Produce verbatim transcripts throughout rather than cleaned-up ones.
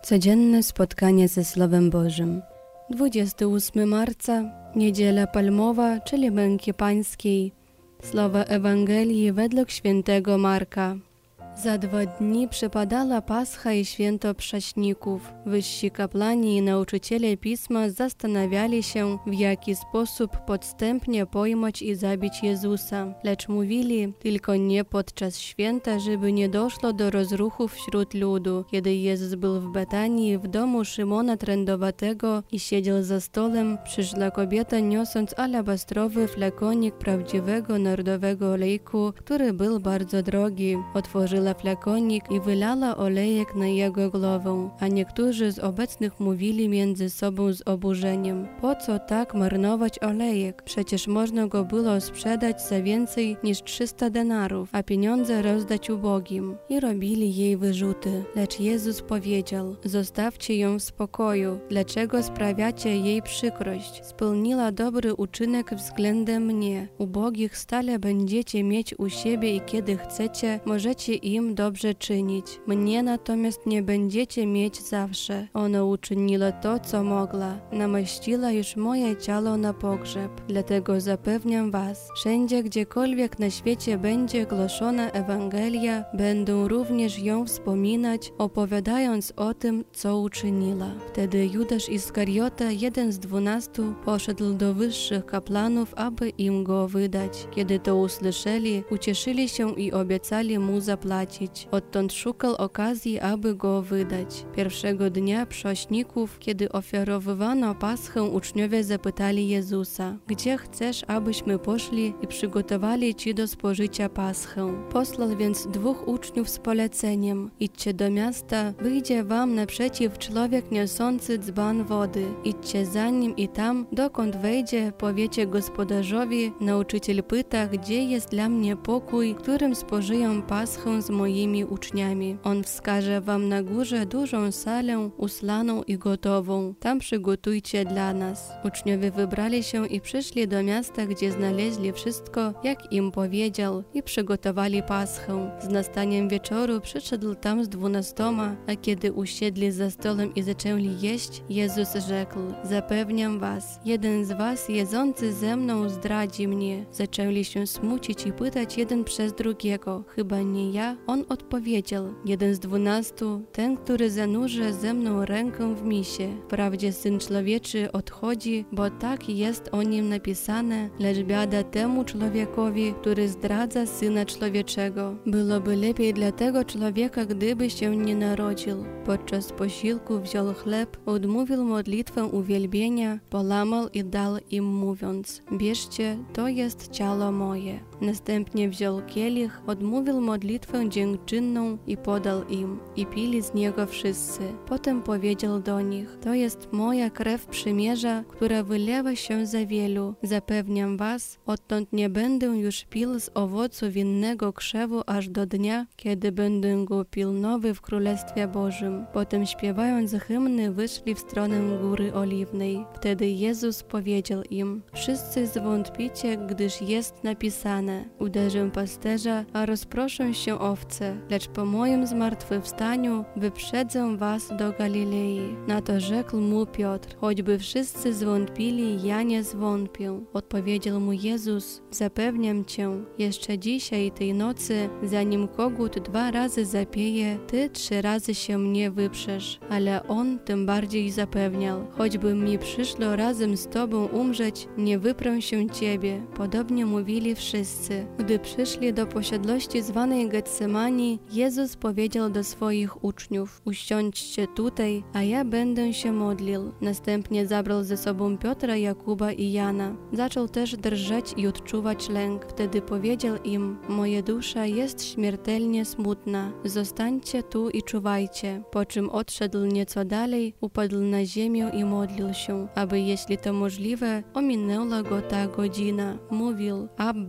Codzienne spotkanie ze Słowem Bożym. dwudziestego ósmego marca, Niedziela Palmowa, czyli Męki Pańskiej. Słowa Ewangelii według świętego Marka. Za dwa dni przypadała Pascha i święto Prześników. Wyżsi kapłani i nauczyciele Pisma zastanawiali się, w jaki sposób podstępnie pojmać i zabić Jezusa. Lecz mówili, tylko nie podczas święta, żeby nie doszło do rozruchów wśród ludu. Kiedy Jezus był w Betanii, w domu Szymona Trędowatego i siedział za stolem, przyszła kobieta niosąc alabastrowy flakonik prawdziwego narodowego olejku, który był bardzo drogi. Otworzyła flakonik i wylała olejek na jego głowę, a niektórzy z obecnych mówili między sobą z oburzeniem: po co tak marnować olejek? Przecież można go było sprzedać za więcej niż trzysta denarów, a pieniądze rozdać ubogim. I robili jej wyrzuty. Lecz Jezus powiedział: zostawcie ją w spokoju. Dlaczego sprawiacie jej przykrość? Spełniła dobry uczynek względem mnie. Ubogich stale będziecie mieć u siebie i kiedy chcecie, możecie im dobrze czynić. Mnie natomiast nie będziecie mieć zawsze. Ona uczyniła to, co mogła. Namaściła już moje ciało na pogrzeb. Dlatego zapewniam was, wszędzie gdziekolwiek na świecie będzie głoszona Ewangelia, będą również ją wspominać, opowiadając o tym, co uczyniła. Wtedy Judasz Iskariota, jeden z dwunastu, poszedł do wyższych kapłanów, aby im go wydać. Kiedy to usłyszeli, ucieszyli się i obiecali mu zapłacić. Odtąd szukał okazji, aby go wydać. Pierwszego dnia Prześników, kiedy ofiarowywano Paschę, uczniowie zapytali Jezusa: gdzie chcesz, abyśmy poszli i przygotowali ci do spożycia Paschę? Posłał więc dwóch uczniów z poleceniem: idźcie do miasta, wyjdzie wam naprzeciw człowiek niosący dzban wody. Idźcie za nim i tam, dokąd wejdzie, powiecie gospodarzowi: nauczyciel pyta, gdzie jest dla mnie pokój, którym spożyję Paschę z moimi uczniami. On wskaże wam na górze dużą salę uslaną i gotową. Tam przygotujcie dla nas. Uczniowie wybrali się i przyszli do miasta, gdzie znaleźli wszystko, jak im powiedział, i przygotowali Paschę. Z nastaniem wieczoru przyszedł tam z dwunastoma, a kiedy usiedli za stołem i zaczęli jeść, Jezus rzekł: zapewniam was, jeden z was jedzący ze mną zdradzi mnie. Zaczęli się smucić i pytać jeden przez drugiego: chyba nie ja? On odpowiedział: jeden z dwunastu, ten, który zanurzy ze mną rękę w misie. Wprawdzie Syn Człowieczy odchodzi, bo tak jest o nim napisane, lecz biada temu człowiekowi, który zdradza Syna Człowieczego. Byłoby lepiej dla tego człowieka, gdyby się nie narodził. Podczas posiłku wziął chleb, odmówił modlitwę uwielbienia, połamał i dał im, mówiąc: bierzcie, to jest ciało moje. Następnie wziął kielich, odmówił modlitwę dziękczynną i podał im, i pili z niego wszyscy. Potem powiedział do nich: to jest moja krew przymierza, która wylewa się za wielu. Zapewniam was, odtąd nie będę już pił z owocu winnego krzewu aż do dnia, kiedy będę go pił nowy w Królestwie Bożym. Potem śpiewając hymny wyszli w stronę Góry Oliwnej. Wtedy Jezus powiedział im: wszyscy zwątpicie, gdyż jest napisane: uderzę pasterza, a rozproszą się owce, lecz po moim zmartwychwstaniu wyprzedzę was do Galilei. Na to rzekł mu Piotr: choćby wszyscy zwątpili, ja nie zwątpię. Odpowiedział mu Jezus: zapewniam cię, jeszcze dzisiaj tej nocy, zanim kogut dwa razy zapieje, ty trzy razy się mnie wyprzesz. Ale on tym bardziej zapewniał: choćby mi przyszło razem z tobą umrzeć, nie wyprę się ciebie. Podobnie mówili wszyscy. Gdy przyszli do posiadłości zwanej Getsemani, Jezus powiedział do swoich uczniów: usiądźcie tutaj, a ja będę się modlił. Następnie zabrał ze sobą Piotra, Jakuba i Jana. Zaczął też drżeć i odczuwać lęk. Wtedy powiedział im: moja dusza jest śmiertelnie smutna. Zostańcie tu i czuwajcie. Po czym odszedł nieco dalej, upadł na ziemię i modlił się, aby, jeśli to możliwe, ominęła go ta godzina. Mówił: Abba,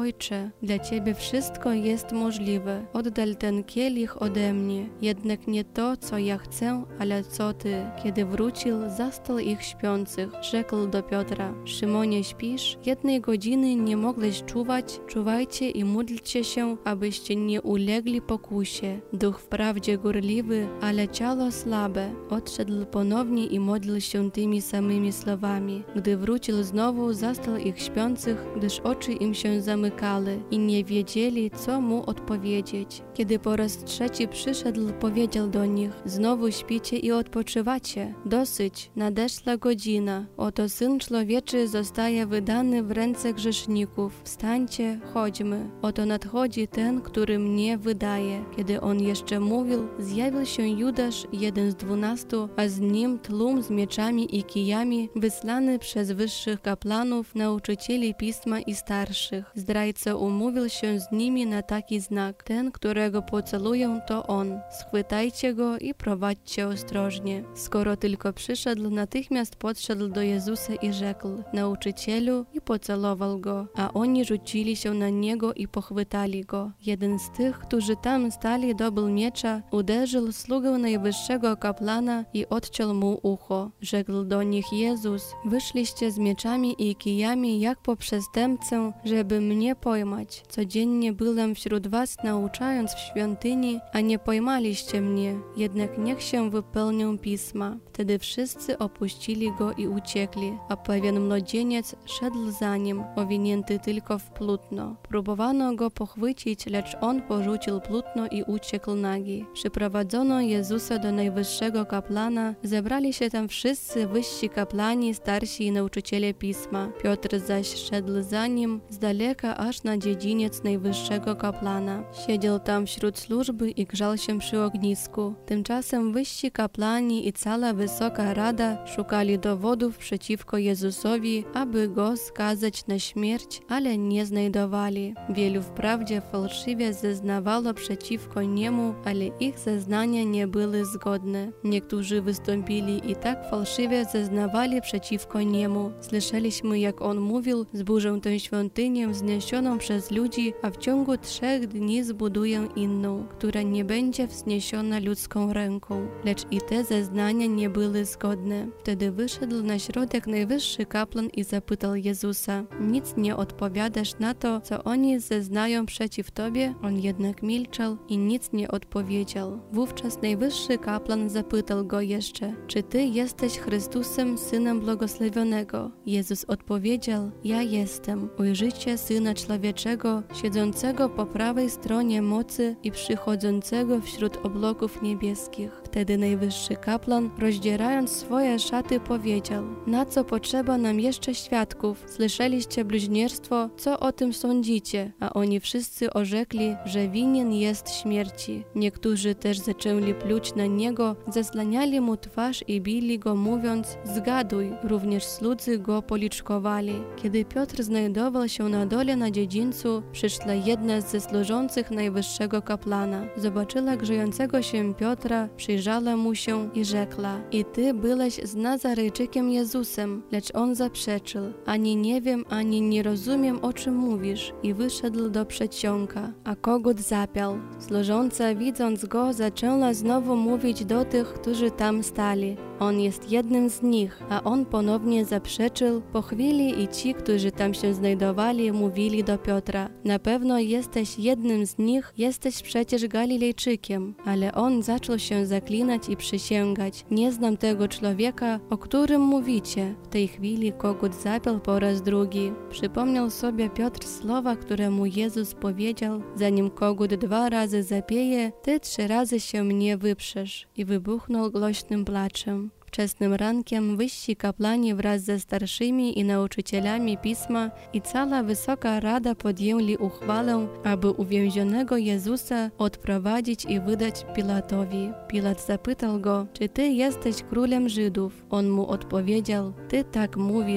Ojcze, dla Ciebie wszystko jest możliwe. Oddal ten kielich ode mnie. Jednak nie to, co ja chcę, ale co Ty. Kiedy wrócił, zastał ich śpiących. Rzekł do Piotra: Szymonie, śpisz? Jednej godziny nie mogłeś czuwać? Czuwajcie i módlcie się, abyście nie ulegli pokusie. Duch wprawdzie gorliwy, ale ciało słabe. Odszedł ponownie i modlił się tymi samymi słowami. Gdy wrócił znowu, zastał ich śpiących, gdyż oczy im się zamykały i nie wiedzieli, co mu odpowiedzieć. Kiedy po raz trzeci przyszedł, powiedział do nich: Znowu śpicie i odpoczywacie? Dosyć, nadeszła godzina. Oto Syn Człowieczy zostaje wydany w ręce grzeszników. Wstańcie, chodźmy. Oto nadchodzi ten, który mnie wydaje. Kiedy on jeszcze mówił, zjawił się Judasz, jeden z dwunastu, a z nim tłum z mieczami i kijami, wysłany przez wyższych kapłanów, nauczycieli pisma i starszych. Zdrajca umówił się z nimi na taki znak: ten, którego pocałują, to on. Schwytajcie go i prowadźcie ostrożnie. Skoro tylko przyszedł, natychmiast podszedł do Jezusa i rzekł: Nauczycielu, i pocałował go, a oni rzucili się na niego i pochwytali go. Jeden z tych, którzy tam stali, dobył miecza, uderzył sługę najwyższego kapłana i odciął mu ucho. Rzekł do nich Jezus: Wyszliście z mieczami i kijami jak po przestępcę, żeby mnie pojmać. Codziennie byłem wśród was, nauczając w świątyni, a nie pojmaliście mnie. Jednak niech się wypełnią pisma. Wtedy wszyscy opuścili go i uciekli, a pewien młodzieniec szedł za nim, owinięty tylko w płótno. Próbowano go pochwycić, lecz on porzucił płótno i uciekł nagi. Przyprowadzono Jezusa do najwyższego kapłana. Zebrali się tam wszyscy wyżsi kapłani, starsi i nauczyciele pisma. Piotr zaś szedł za nim z daleka aż na dziedziniec najwyższego kapłana. Siedział tam wśród służby i grzał się przy ognisku. Tymczasem wyżsi kapłani i cała wysoka rada szukali dowodów przeciwko Jezusowi, aby go skazać na śmierć, ale nie znajdowali. Wielu wprawdzie fałszywie zeznawało przeciwko niemu, ale ich zeznania nie były zgodne. Niektórzy wystąpili i tak fałszywie zeznawali przeciwko niemu. Słyszeliśmy, jak on mówił: zburzę tę świątynię wzniesioną przez ludzi, a w ciągu trzech dni zbuduję inną, która nie będzie wzniesiona ludzką ręką. Lecz i te zeznania nie były zgodne. Wtedy wyszedł na środek najwyższy kapłan i zapytał Jezusa: Nic nie odpowiadasz na to, co oni zeznają przeciw Tobie? On jednak milczał i nic nie odpowiedział. Wówczas najwyższy kapłan zapytał go jeszcze: Czy Ty jesteś Chrystusem, Synem Błogosławionego? Jezus odpowiedział: Ja jestem. Ujrzycie Syna Człowieczego, siedzącego po prawej stronie mocy i przychodzącego wśród obłoków niebieskich. Wtedy najwyższy kapłan, rozdzierając swoje szaty, powiedział: Na co potrzeba nam jeszcze świadków? Słyszeliście bluźnierstwo, co o tym sądzicie? A oni wszyscy orzekli, że winien jest śmierci. Niektórzy też zaczęli pluć na niego, zasłaniali mu twarz i bili go, mówiąc: Zgaduj. Również słudzy go policzkowali. Kiedy Piotr znajdował się na dole na dziedzińcu, przyszła jedna ze służących najwyższego kapłana. Zobaczyła grzejącego się Piotra, przyjrzała mu się i rzekła: I ty byłeś z Nazarejczykiem Jezusem. Lecz on zaprzeczył: Ani nie wiem, ani nie rozumiem, o czym mówisz. I wyszedł do przedsionka, a kogut zapiał. Służąca, widząc go, zaczęła znowu mówić do tych, którzy tam stali: On jest jednym z nich. A on ponownie zaprzeczył. Po chwili i ci, którzy tam się znajdowali, mówili do Piotra: Na pewno jesteś jednym z nich, jesteś przecież Galilejczykiem. Ale on zaczął się zaklinać i przysięgać: Nie znam tego człowieka, o którym mówicie. W tej chwili kogut zapiał po raz drugi. Przypomniał sobie Piotr słowa, które mu Jezus powiedział: Zanim kogut dwa razy zapieje, ty trzy razy się mnie wyprzesz. I wybuchnął głośnym placzem. Wczesnym rankiem wyżsi kapłani wraz ze starszymi i nauczycielami pisma i cała wysoka rada podjęli uchwałę, aby uwięzionego Jezusa odprowadzić i wydać Pilatowi. Pilat zapytał go: Czy ty jesteś królem Żydów? On mu odpowiedział: Ty tak mówisz.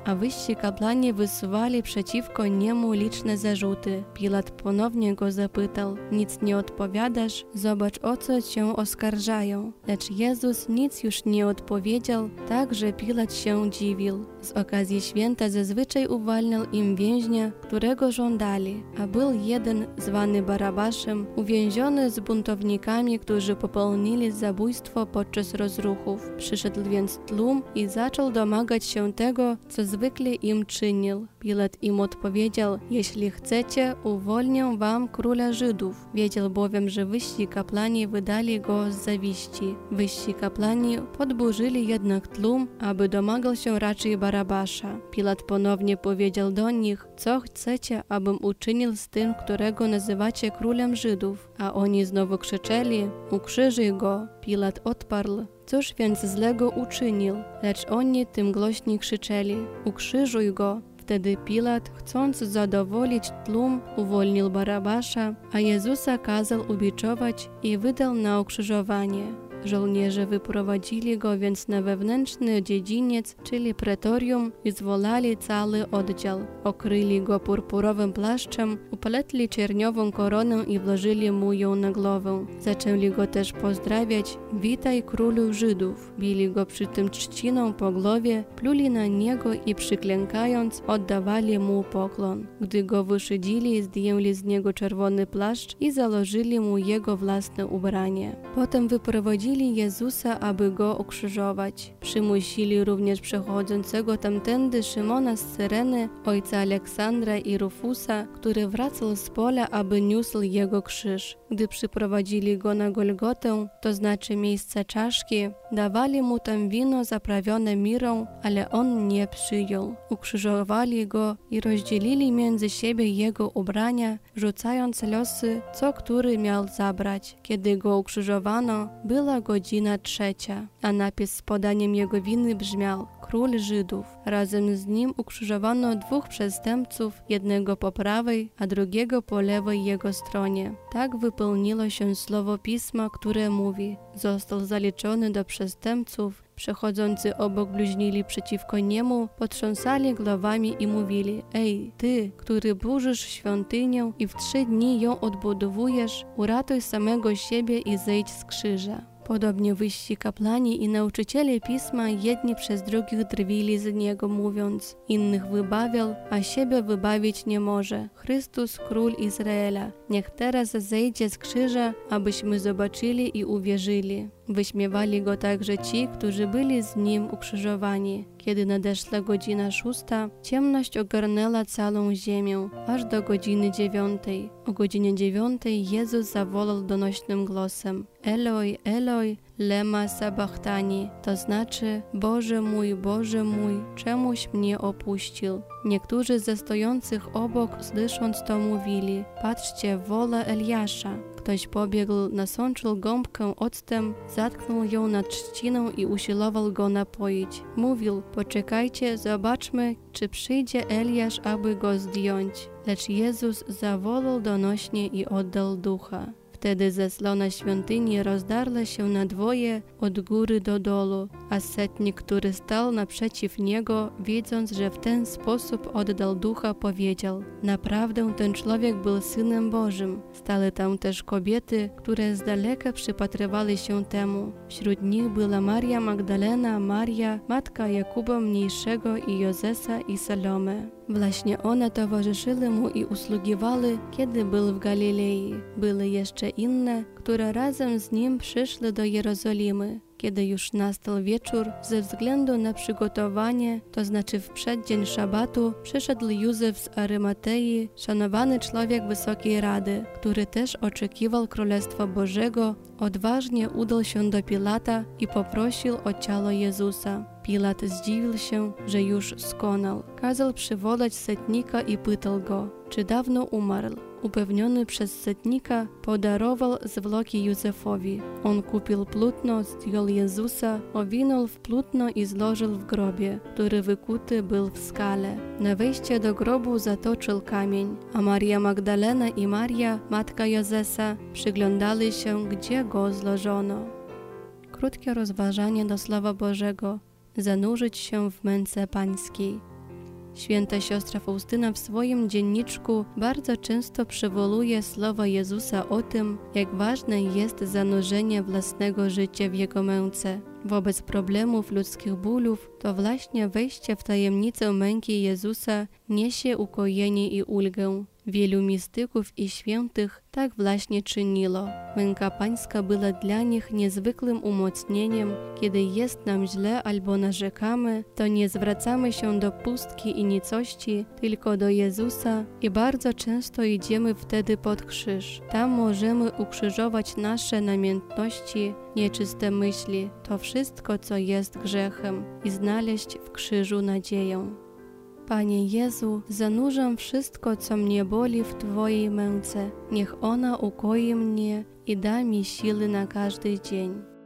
a wyżsi kapłani wysuwali przeciwko niemu liczne zarzuty. Pilat ponownie go zapytał: nic nie odpowiadasz? Zobacz, o co cię oskarżają. Lecz Jezus nic już nie odpowiedział, tak że Pilat się dziwił. Z okazji święta zazwyczaj uwalniał im więźnia, którego żądali, a był jeden zwany Barabaszem, uwięziony z buntownikami, którzy popełnili zabójstwo podczas rozruchów. Przyszedł więc tłum i zaczął domagać się tego, co zwykle im czynił. Pilat im odpowiedział: jeśli chcecie, uwolnię wam króla Żydów. Wiedział bowiem, że wyżsi kapłani wydali go z zawiści. Wyżsi kapłani podburzyli jednak tłum, aby domagał się raczej Barabasza. Pilat ponownie powiedział do nich: co chcecie, abym uczynił z tym, którego nazywacie królem Żydów? A oni znowu krzyczeli: ukrzyżuj go. Pilat odparł: cóż więc złego uczynił? Lecz oni tym głośniej krzyczeli: ukrzyżuj go. Wtedy Pilat, chcąc zadowolić tłum, uwolnił Barabasza, a Jezusa kazał ubiczować i wydał na ukrzyżowanie. Żołnierze wyprowadzili go więc na wewnętrzny dziedziniec, czyli pretorium, i zwołali cały oddział. Okryli go purpurowym płaszczem, upletli czerniową koronę i włożyli mu ją na głowę. Zaczęli go też pozdrawiać: witaj królu Żydów. Bili go przy tym trzciną po głowie, pluli na niego i przyklękając oddawali mu poklon. Gdy go wyszydzili, zdjęli z niego czerwony płaszcz i założyli mu jego własne ubranie. Potem wyprowadzili Jezusa, aby go ukrzyżować. Przymusili również przechodzącego tamtędy Szymona z Cyreny, ojca Aleksandra i Rufusa, który wracał z pola, aby niósł jego krzyż. Gdy przyprowadzili go na Golgotę, to znaczy miejsce czaszki, dawali mu tam wino zaprawione mirą, ale on nie przyjął. Ukrzyżowali go i rozdzielili między siebie jego ubrania, rzucając losy, co który miał zabrać. Kiedy go ukrzyżowano, była godzina trzecia, a napis z podaniem jego winy brzmiał: król Żydów. Razem z nim ukrzyżowano dwóch przestępców, jednego po prawej, a drugiego po lewej jego stronie. Tak wypełniło się słowo Pisma, które mówi: został zaliczony do przestępców. Przechodzący obok bluźnili przeciwko niemu, potrząsali głowami i mówili: ej, ty, który burzysz świątynię i w trzy dni ją odbudowujesz, uratuj samego siebie i zejdź z krzyża. Podobnie wyżsi kapłani i nauczyciele Pisma jedni przez drugich drwili z niego, mówiąc: innych wybawiał, a siebie wybawić nie może. Chrystus, król Izraela, niech teraz zejdzie z krzyża, abyśmy zobaczyli i uwierzyli. Wyśmiewali go także ci, którzy byli z nim ukrzyżowani. Kiedy nadeszła godzina szósta, ciemność ogarnęła całą ziemię, aż do godziny dziewiątej. O godzinie dziewiątej Jezus zawołał donośnym głosem: Eloi, Eloi, lema sabachthani, to znaczy: Boże mój, Boże mój, czemuś mnie opuścił. Niektórzy ze stojących obok, słysząc to, mówili: patrzcie, woła Eliasza. Ktoś pobiegł, nasączył gąbkę octem, zatknął ją nad trzciną i usiłował go napoić. Mówił: poczekajcie, zobaczmy, czy przyjdzie Eliasz, aby go zdjąć. Lecz Jezus zawołał donośnie i oddał ducha. Wtedy zaslona świątyni rozdarła się na dwoje od góry do dolu, a setnik, który stał naprzeciw niego, widząc, że w ten sposób oddał ducha, powiedział: naprawdę ten człowiek był Synem Bożym. Stały tam też kobiety, które z daleka przypatrywały się temu. Wśród nich była Maria Magdalena, Maria, matka Jakuba Mniejszego i Jozesa i Salome. Właśnie one towarzyszyły mu i usługiwały, kiedy był w Galilei. Były jeszcze inne, które razem z nim przyszły do Jerozolimy. Kiedy już nastał wieczór, ze względu na przygotowanie, to znaczy w przeddzień szabatu, przyszedł Józef z Arymatei, szanowany człowiek Wysokiej Rady, który też oczekiwał Królestwa Bożego. Odważnie udał się do Pilata i poprosił o ciało Jezusa. Pilat zdziwił się, że już skonał. Kazał przywołać setnika i pytał go, czy dawno umarł. Upewniony przez setnika, podarował zwłoki Józefowi. On kupił płótno, zdjął Jezusa, owinął w płótno i złożył w grobie, który wykuty był w skale. Na wejście do grobu zatoczył kamień, a Maria Magdalena i Maria, matka Jozesa, przyglądały się, gdzie go złożono. Krótkie rozważanie do Słowa Bożego. Zanurzyć się w męce Pańskiej. Święta siostra Faustyna w swoim dzienniczku bardzo często przywołuje słowa Jezusa o tym, jak ważne jest zanurzenie własnego życia w Jego męce. Wobec problemów ludzkich bólów, to właśnie wejście w tajemnicę męki Jezusa niesie ukojenie i ulgę. Wielu mistyków i świętych tak właśnie czyniło. Męka pańska była dla nich niezwykłym umocnieniem. Kiedy jest nam źle albo narzekamy, to nie zwracamy się do pustki i nicości, tylko do Jezusa i bardzo często idziemy wtedy pod krzyż. Tam możemy ukrzyżować nasze namiętności, nieczyste myśli, to wszystko, co jest grzechem i znaleźć w krzyżu nadzieję. Panie Jezu, zanurzam wszystko, co mnie boli w Twojej męce. Niech ona ukoi mnie i da mi siły na każdy dzień.